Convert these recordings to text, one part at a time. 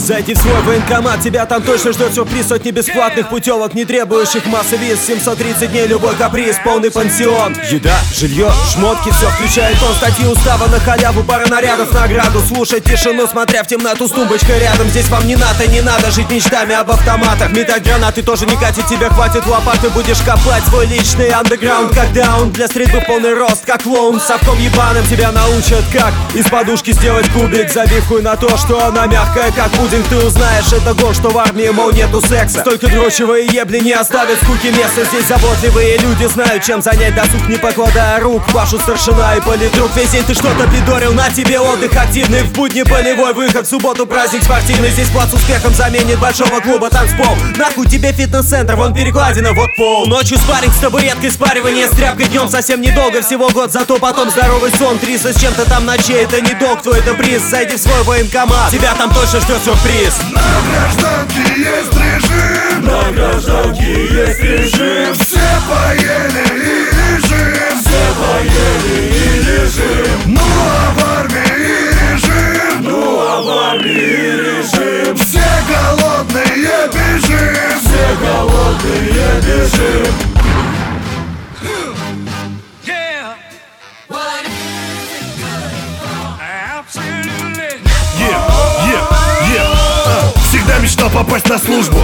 Зайди в свой военкомат, тебя там точно ждет сюрприз. Сотни бесплатных путевок, не требующих массы виз. 730 дней, любой каприз, полный пансион. Еда, жилье, шмотки, все включает он. Статьи устава на халяву, пара нарядов, награду. Слушать тишину, смотря в темноту с тумбочкой рядом. Здесь вам не надо жить мечтами об автоматах. Метать гранаты тоже не катит, тебе хватит лопаты. Будешь копать свой личный андеграунд, как даун. Для стрельбы полный рост, как клоун. Совком ебаным тебя научат, как из подушки сделать кубик. Забив хуй на то, что она мягкая, как пудинг. Ты узнаешь, это гол, что в армии, мол, нету секса. Только дрочевые ебли не оставят скуки места. Здесь заботливые люди знают, чем занять досуг, не покладая рук. Пашу старшина и политрук. Весь день ты что-то пидорил, на тебе отдых активный. В будни полевой выход, в субботу праздник спортивный. Здесь плац успехом заменит большого клуба танцпол. Нахуй тебе фитнес-центр, вон перекладина, вот пол. Ночью спарринг с табуреткой, спаривание с тряпкой. Днем совсем недолго, всего год, зато потом здоровый сон. 300 с чем-то там ночей, это не долг, твой это приз. Зайди в свой военкомат, тебя там точно ждет сюрприз. На гражданке есть режим, на гражданке есть режим. Все поели и режим, все поели и режим. Ну а в армии режим, ну а в армии режим. Все голодные бежим, все голодные бежим. Всегда мечтал попасть на службу.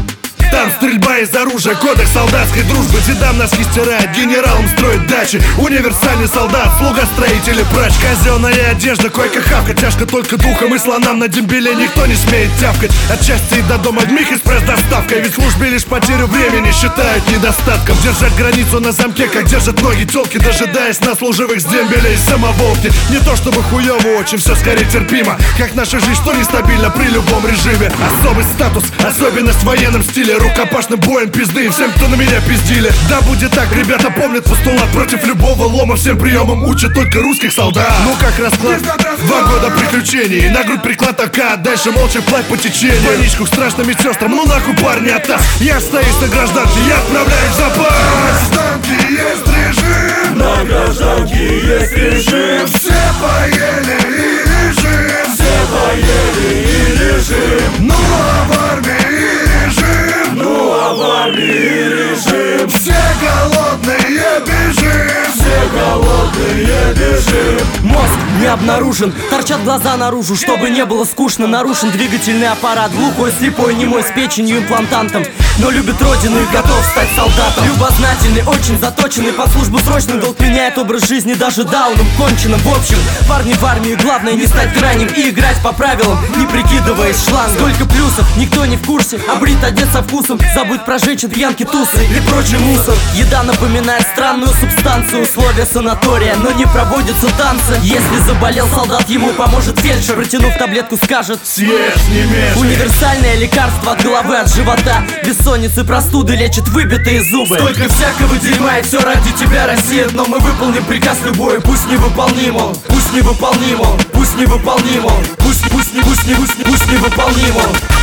Там стрельба из оружия, кодекс солдатской дружбы. Дедам носки стирает, генералам строит дачи. Универсальный солдат, слуга, строитель и прач. Казенная одежда, койка-хавка, тяжко только духом. И слонам на дембеле никто не смеет тявкать. От части и до дома Дмих экспресс-доставкой. Ведь в службе лишь потерю времени считают недостатком. Держать границу на замке, как держат ноги тёлки, дожидаясь на служивых с дембелей самоволки. Не то чтобы хуёво, очень все скорее терпимо. Как наша жизнь, что нестабильно при любом режиме. Особый статус, особенность в военном стиле. Рукопашным боем пизды всем, кто на меня пиздили. Да будет так, ребята помнят постулат. Против любого лома всем приемам учат только русских солдат. Ну как расклад? 2 года приключений. На грудь приклад АК, дальше молча вплавь по течению. Больничку к страшным медсестрам, ну нахуй парни оттас. Я остаюсь на гражданке, я отправляюсь в запас. На гражданке есть режим, на гражданке есть режим. Все поели и режим, все поели и режим. Ну а в армии режим, ну а в армии режим. Все голодные бежим, все голодные бежим. Мозг не обнаружен, торчат глаза наружу. Чтобы не было скучно, нарушен двигательный аппарат. Глухой, слепой, немой, с печенью, имплантантом. Но любит родину и готов стать солдатом. Любознательный, очень заточенный, под службу срочный. Долг меняет образ жизни даже дауном конченым. В общем, парни в армии, главное не стать крайним и играть по правилам, не прикидываясь шлангом. Сколько плюсов, никто не в курсе. Обрит, одет со вкусом, забудь про женщин, пьянки, тусы и прочий мусор. Еда напоминает странную субстанцию. Условия санатория, но не проводятся танцы. Если заболел солдат, ему поможет фельдшер. Протянув таблетку, скажет: съешь, не мешай. Универсальное лекарство от головы, от живота. Бессонницы, простуды лечит выбитые зубы. Сколько всякого дерьма, и все ради тебя, Россия. Но мы выполним приказ любой, пусть невыполним он. Пусть невыполним он, пусть невыполним он. Пусть невыполним он.